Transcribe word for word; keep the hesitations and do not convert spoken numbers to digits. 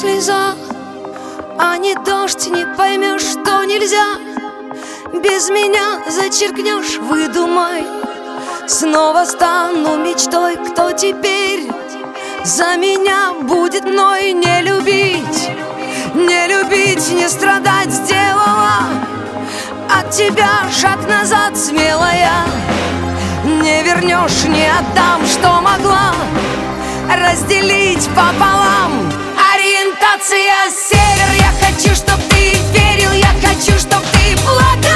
слеза, а не дождь, не поймешь, что нельзя. Без меня зачеркнешь, выдумай. Снова стану мечтой, кто теперь за меня будет мной? Не любить, не любить, не страдать сделала от тебя шаг назад, смелая. Не вернешь, не отдам, что могла разделить пополам. Ориентация север, я хочу, чтоб ты верил, я хочу, чтоб ты плакал.